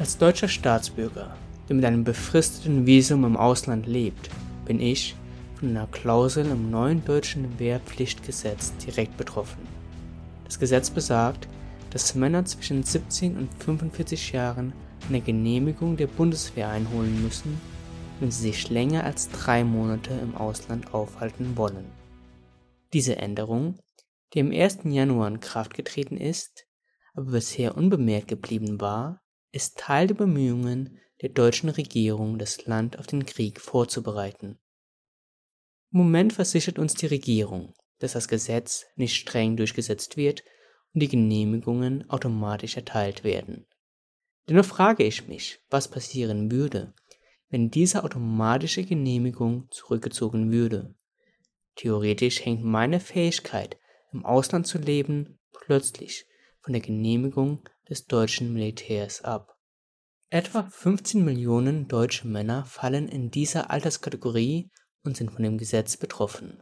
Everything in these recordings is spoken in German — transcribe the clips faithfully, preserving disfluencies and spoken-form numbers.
Als deutscher Staatsbürger, der mit einem befristeten Visum im Ausland lebt, bin ich von einer Klausel im neuen deutschen Wehrpflichtgesetz direkt betroffen. Das Gesetz besagt, dass Männer zwischen siebzehn und fünfundvierzig Jahren eine Genehmigung der Bundeswehr einholen müssen, wenn sie sich länger als drei Monate im Ausland aufhalten wollen. Diese Änderung, die am ersten Januar in Kraft getreten ist, aber bisher unbemerkt geblieben war, ist Teil der Bemühungen der deutschen Regierung, das Land auf den Krieg vorzubereiten. Im Moment versichert uns die Regierung, dass das Gesetz nicht streng durchgesetzt wird und die Genehmigungen automatisch erteilt werden. Dennoch frage ich mich, was passieren würde, wenn diese automatische Genehmigung zurückgezogen würde. Theoretisch hängt meine Fähigkeit, im Ausland zu leben, plötzlich von der Genehmigung des deutschen Militärs ab. Etwa fünfzehn Millionen deutsche Männer fallen in dieser Alterskategorie und sind von dem Gesetz betroffen.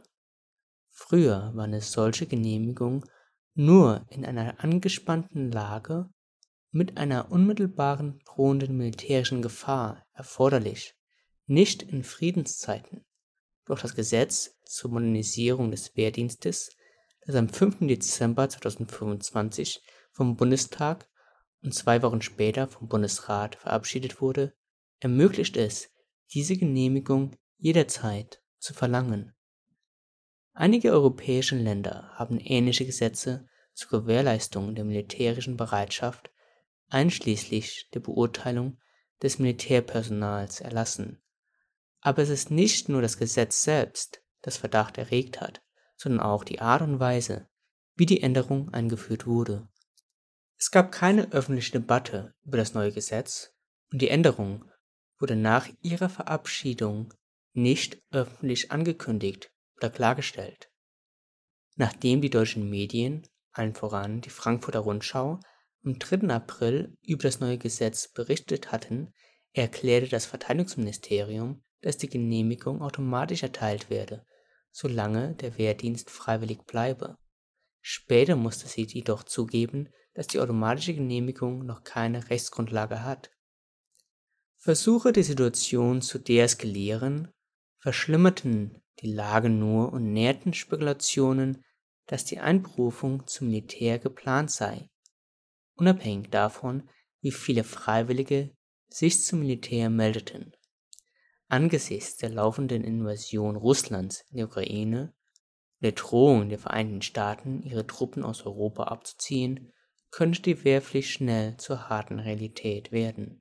Früher waren es solche Genehmigungen nur in einer angespannten Lage mit einer unmittelbaren drohenden militärischen Gefahr erforderlich, nicht in Friedenszeiten. Doch das Gesetz zur Modernisierung des Wehrdienstes, das am fünften Dezember zweitausendfünfundzwanzig vom Bundestag und zwei Wochen später vom Bundesrat verabschiedet wurde, ermöglicht es, diese Genehmigung jederzeit zu verlangen. Einige europäische Länder haben ähnliche Gesetze zur Gewährleistung der militärischen Bereitschaft einschließlich der Beurteilung des Militärpersonals erlassen. Aber es ist nicht nur das Gesetz selbst, das Verdacht erregt hat, sondern auch die Art und Weise, wie die Änderung eingeführt wurde. Es gab keine öffentliche Debatte über das neue Gesetz und die Änderung wurde nach ihrer Verabschiedung nicht öffentlich angekündigt oder klargestellt. Nachdem die deutschen Medien, allen voran die Frankfurter Rundschau, am dritten April über das neue Gesetz berichtet hatten, erklärte das Verteidigungsministerium, dass die Genehmigung automatisch erteilt werde, solange der Wehrdienst freiwillig bleibe. Später musste sie jedoch zugeben, dass die automatische Genehmigung noch keine Rechtsgrundlage hat. Versuche, die Situation zu deeskalieren, verschlimmerten die Lage nur und nährten Spekulationen, dass die Einberufung zum Militär geplant sei, unabhängig davon, wie viele Freiwillige sich zum Militär meldeten. Angesichts der laufenden Invasion Russlands in die Ukraine und der Drohung der Vereinigten Staaten, ihre Truppen aus Europa abzuziehen, könnte die Wehrpflicht schnell zur harten Realität werden.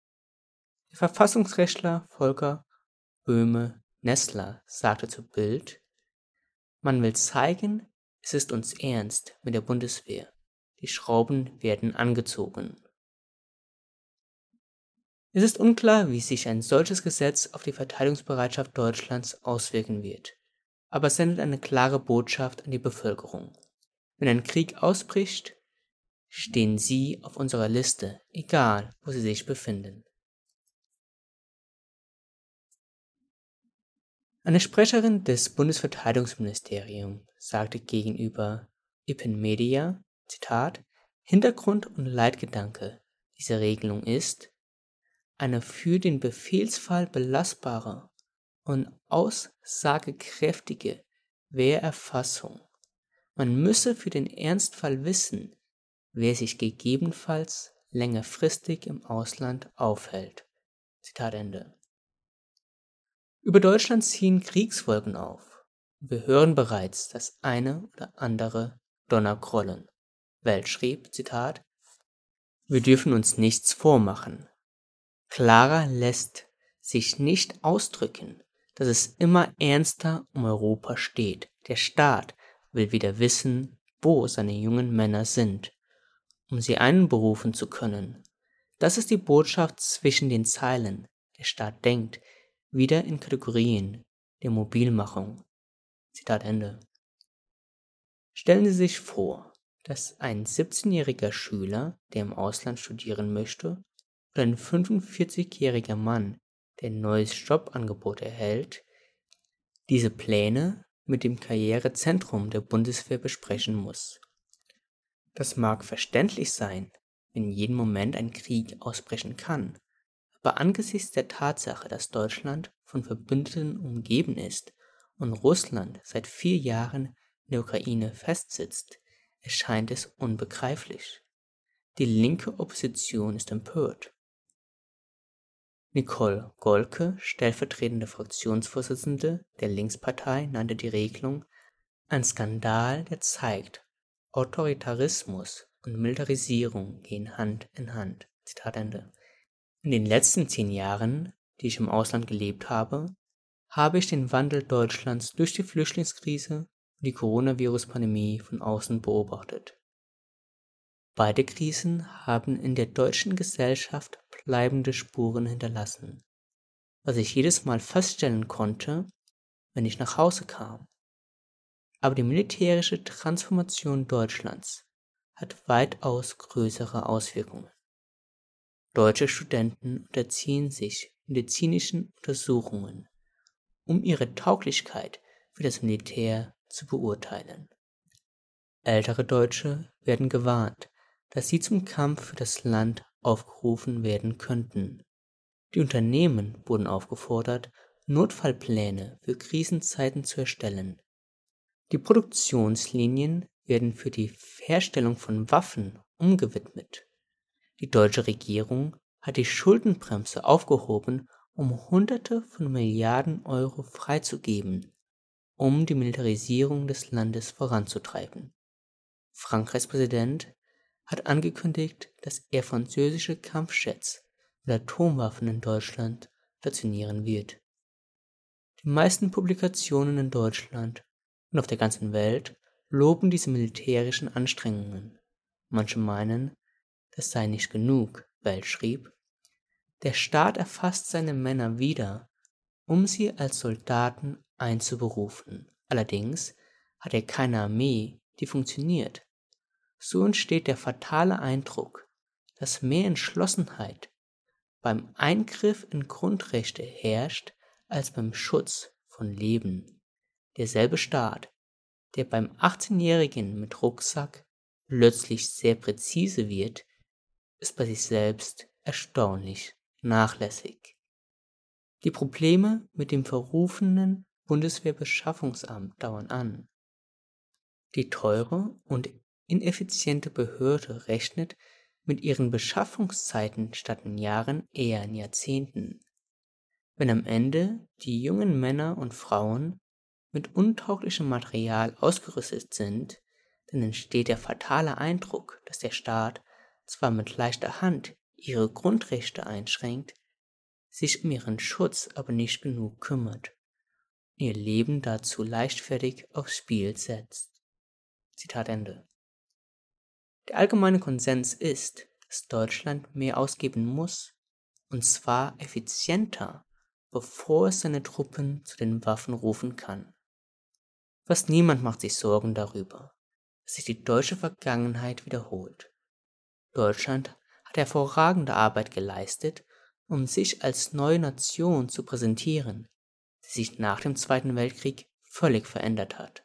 Der Verfassungsrechtler Volker Böhme-Nessler sagte zu Bild: Man will zeigen, es ist uns ernst mit der Bundeswehr. Die Schrauben werden angezogen. Es ist unklar, wie sich ein solches Gesetz auf die Verteidigungsbereitschaft Deutschlands auswirken wird, aber es sendet eine klare Botschaft an die Bevölkerung. Wenn ein Krieg ausbricht, stehen Sie auf unserer Liste, egal wo Sie sich befinden. Eine Sprecherin des Bundesverteidigungsministeriums sagte gegenüber Infomedia, Zitat, Hintergrund und Leitgedanke dieser Regelung ist eine für den Befehlsfall belastbare und aussagekräftige Wehrerfassung. Man müsse für den Ernstfall wissen, wer sich gegebenenfalls längerfristig im Ausland aufhält. Zitat Ende. Über Deutschland ziehen Kriegswolken auf und wir hören bereits das eine oder andere Donnergrollen. Welt schrieb, Zitat, wir dürfen uns nichts vormachen. Klarer lässt sich nicht ausdrücken, dass es immer ernster um Europa steht. Der Staat will wieder wissen, wo seine jungen Männer sind, um sie einberufen zu können. Das ist die Botschaft zwischen den Zeilen. Der Staat denkt wieder in Kategorien der Mobilmachung. Zitat Ende. Stellen Sie sich vor, dass ein siebzehnjähriger Schüler, der im Ausland studieren möchte, oder ein fünfundvierzigjähriger Mann, der ein neues Jobangebot erhält, diese Pläne mit dem Karrierezentrum der Bundeswehr besprechen muss. Das mag verständlich sein, wenn jeden Moment ein Krieg ausbrechen kann. Aber angesichts der Tatsache, dass Deutschland von Verbündeten umgeben ist und Russland seit vier Jahren in der Ukraine festsitzt, erscheint es unbegreiflich. Die linke Opposition ist empört. Nicole Golke, stellvertretende Fraktionsvorsitzende der Linkspartei, nannte die Regelung ein Skandal, der zeigt, Autoritarismus und Militarisierung gehen Hand in Hand. Zitat Ende. In den letzten zehn Jahren, die ich im Ausland gelebt habe, habe ich den Wandel Deutschlands durch die Flüchtlingskrise und die Coronavirus-Pandemie von außen beobachtet. Beide Krisen haben in der deutschen Gesellschaft bleibende Spuren hinterlassen, was ich jedes Mal feststellen konnte, wenn ich nach Hause kam. Aber die militärische Transformation Deutschlands hat weitaus größere Auswirkungen. Deutsche Studenten unterziehen sich medizinischen Untersuchungen, um ihre Tauglichkeit für das Militär zu beurteilen. Ältere Deutsche werden gewarnt, dass sie zum Kampf für das Land aufgerufen werden könnten. Die Unternehmen wurden aufgefordert, Notfallpläne für Krisenzeiten zu erstellen. Die Produktionslinien werden für die Herstellung von Waffen umgewidmet. Die deutsche Regierung hat die Schuldenbremse aufgehoben, um Hunderte von Milliarden Euro freizugeben, um die Militarisierung des Landes voranzutreiben. Frankreichs Präsident hat angekündigt, dass er französische Kampfjets mit Atomwaffen in Deutschland stationieren wird. Die meisten Publikationen in Deutschland und auf der ganzen Welt loben diese militärischen Anstrengungen. Manche meinen, das sei nicht genug. Welt schrieb: Der Staat erfasst seine Männer wieder, um sie als Soldaten einzuberufen. Allerdings hat er keine Armee, die funktioniert. So entsteht der fatale Eindruck, dass mehr Entschlossenheit beim Eingriff in Grundrechte herrscht als beim Schutz von Leben. Derselbe Staat, der beim achtzehnjährigen mit Rucksack plötzlich sehr präzise wird, ist bei sich selbst erstaunlich nachlässig. Die Probleme mit dem verrufenen Bundeswehrbeschaffungsamt dauern an. Die teure und ineffiziente Behörde rechnet mit ihren Beschaffungszeiten statt in Jahren eher in Jahrzehnten. Wenn am Ende die jungen Männer und Frauen mit untauglichem Material ausgerüstet sind, dann entsteht der fatale Eindruck, dass der Staat zwar mit leichter Hand ihre Grundrechte einschränkt, sich um ihren Schutz aber nicht genug kümmert, ihr Leben dazu leichtfertig aufs Spiel setzt. Zitat Ende. Der allgemeine Konsens ist, dass Deutschland mehr ausgeben muss, und zwar effizienter, bevor es seine Truppen zu den Waffen rufen kann. Fast niemand macht sich Sorgen darüber, dass sich die deutsche Vergangenheit wiederholt. Deutschland hat hervorragende Arbeit geleistet, um sich als neue Nation zu präsentieren, die sich nach dem Zweiten Weltkrieg völlig verändert hat.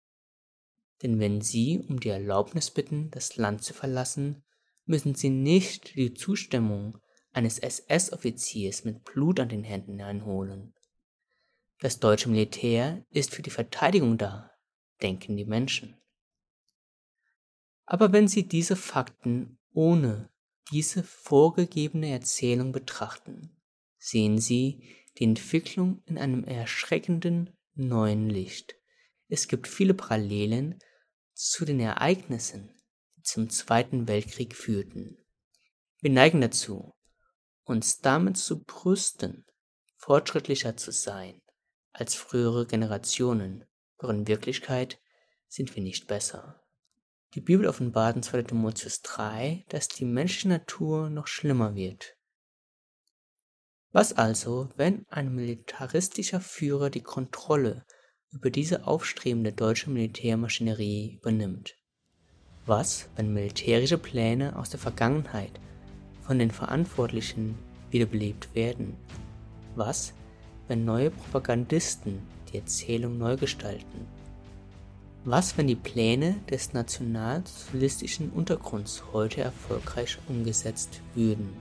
Denn wenn Sie um die Erlaubnis bitten, das Land zu verlassen, müssen Sie nicht die Zustimmung eines S S-Offiziers mit Blut an den Händen einholen. Das deutsche Militär ist für die Verteidigung da, denken die Menschen. Aber wenn Sie diese Fakten ohne diese vorgegebene Erzählung betrachten, sehen Sie die Entwicklung in einem erschreckenden neuen Licht. Es gibt viele Parallelen zu den Ereignissen, die zum Zweiten Weltkrieg führten. Wir neigen dazu, uns damit zu brüsten, fortschrittlicher zu sein als frühere Generationen, doch in Wirklichkeit sind wir nicht besser. Die Bibel offenbart in zweiter Timotheus drei, dass die menschliche Natur noch schlimmer wird. Was also, wenn ein militaristischer Führer die Kontrolle über diese aufstrebende deutsche Militärmaschinerie übernimmt? Was, wenn militärische Pläne aus der Vergangenheit von den Verantwortlichen wiederbelebt werden? Was, wenn neue Propagandisten die Erzählung neu gestalten? Was, wenn die Pläne des nationalsozialistischen Untergrunds heute erfolgreich umgesetzt würden?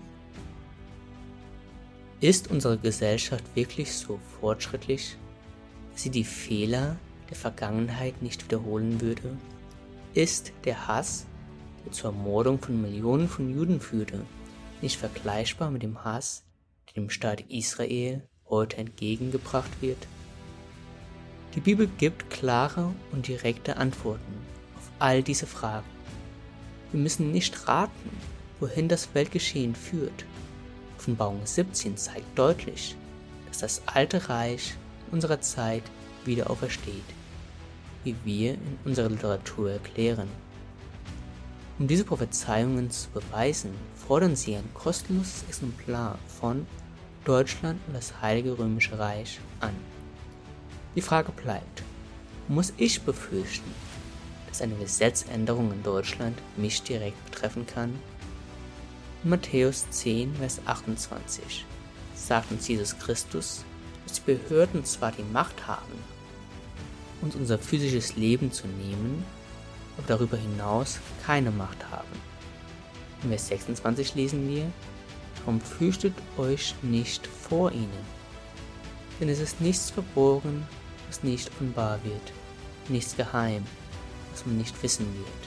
Ist unsere Gesellschaft wirklich so fortschrittlich, dass sie die Fehler der Vergangenheit nicht wiederholen würde? Ist der Hass, der zur Ermordung von Millionen von Juden führte, nicht vergleichbar mit dem Hass, der dem Staat Israel heute entgegengebracht wird? Die Bibel gibt klare und direkte Antworten auf all diese Fragen. Wir müssen nicht raten, wohin das Weltgeschehen führt. Offenbarung siebzehn zeigt deutlich, dass das alte Reich in unserer Zeit wieder aufersteht, wie wir in unserer Literatur erklären. Um diese Prophezeiungen zu beweisen, fordern sie ein kostenloses Exemplar von Deutschland und das Heilige Römische Reich an. Die Frage bleibt, muss ich befürchten, dass eine Gesetzänderung in Deutschland mich direkt betreffen kann? In Matthäus zehn, Vers achtundzwanzig sagt uns Jesus Christus, dass die Behörden zwar die Macht haben, uns unser physisches Leben zu nehmen, aber darüber hinaus keine Macht haben. In Vers sechsundzwanzig lesen wir, darum fürchtet euch nicht vor ihnen, denn es ist nichts verborgen, was nicht offenbar wird, nichts geheim, was man nicht wissen wird.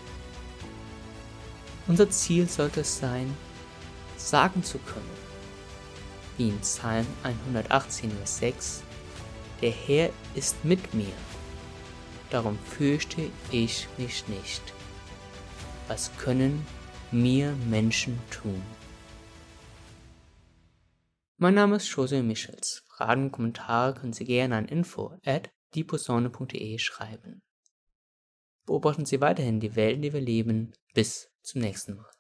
Unser Ziel sollte es sein, sagen zu können, wie in Psalm hundertachtzehn, Vers sechs, der Herr ist mit mir, darum fürchte ich mich nicht. Was können mir Menschen tun? Mein Name ist José Michels. Fragen und Kommentare können Sie gerne an info at dieposaune punkt de schreiben. Beobachten Sie weiterhin die Welt, in der wir leben. Bis zum nächsten Mal.